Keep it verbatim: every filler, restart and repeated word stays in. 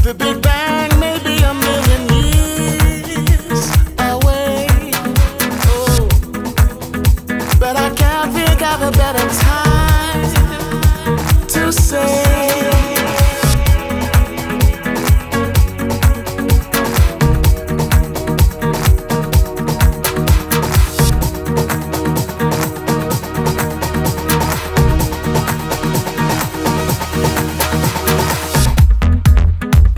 The Big Bang may be a million years away. Oh, but I can't think of a better time.